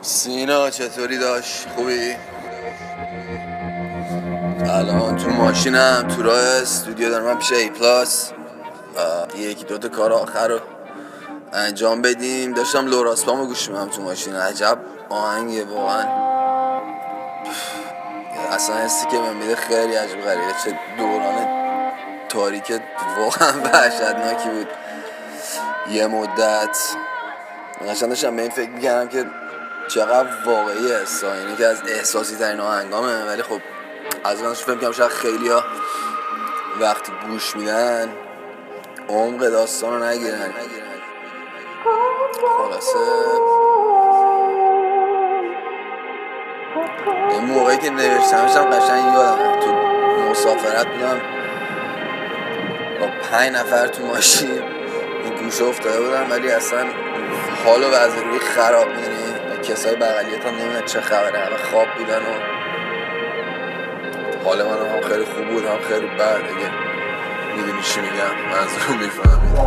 سینا چطوری داشت؟ خوبی؟ الان تو ماشینم تو راه استودیو دارم، من پیش ای پلاس یکی دوتا کار آخر رو انجام بدیم. داشتم لوراسپامو گوش میدم تو ماشین. عجب آهنگیه واقعا، اصلا حسی که من میده خیلی عجب غریبه. چه دوران تاریک واقعا وحشتناکی بود. یه مدت قشنگ داشتم به این فکر میکردم که چقدر واقعی است، اینه که از احساسی ترین آهنگامه، ولی خب از من فکر میکنم شاید خیلی ها وقتی گوش میدن عمق داستان رو نگیرن. خلاصه این موقعی که نوشتمشم قشنگ یادم تو مسافرت بودم با 5 نفر تو ماشین، این گوشه افتاده بودم، ولی اصلا حال و وضع روی خراب، میدونی کسای بغلیت هم نمیدونن چه خبره، همه خواب بودن و حال من هم خیلی خوب بود هم خیلی بد. دیگه میدونی چی میگم، منظورم میفهمید.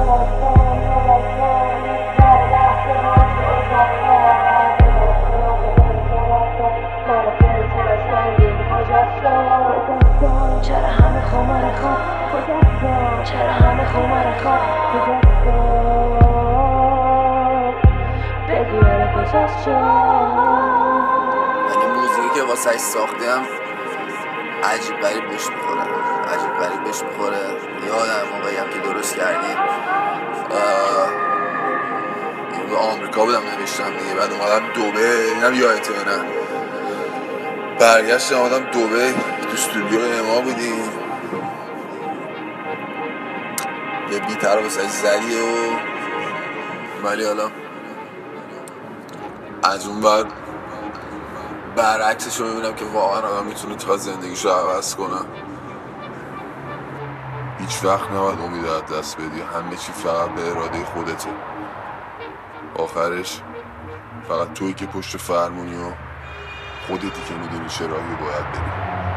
چرا همه خمار خواب، چرا همه خمار خواب، بگو یاره کجاست ولی موزیکی که واسه ساختم عجیب غریب بهش میخوره، عجیب غریب بهش میخوره. یادم موقعی هم که درست کردیم به آمریکا بودم نوشتم دیگه، بعد اومدم دوبه، اینم یادته نه، برگشتم اومدم دوبه، تو استودیو اما بودیم، یه بیتر رو واسه زدی و ولی حالا از اون بعد برعکسش رو میبینم که واقعا آدم میتونه تا زندگیش رو عوض کنه. هیچ وقت نباید امید از دست بدی، همه چی فقط به اراده خودته، آخرش فقط تویی که پشت فرمونی و خودتی که میدونی چه راهی باید بری.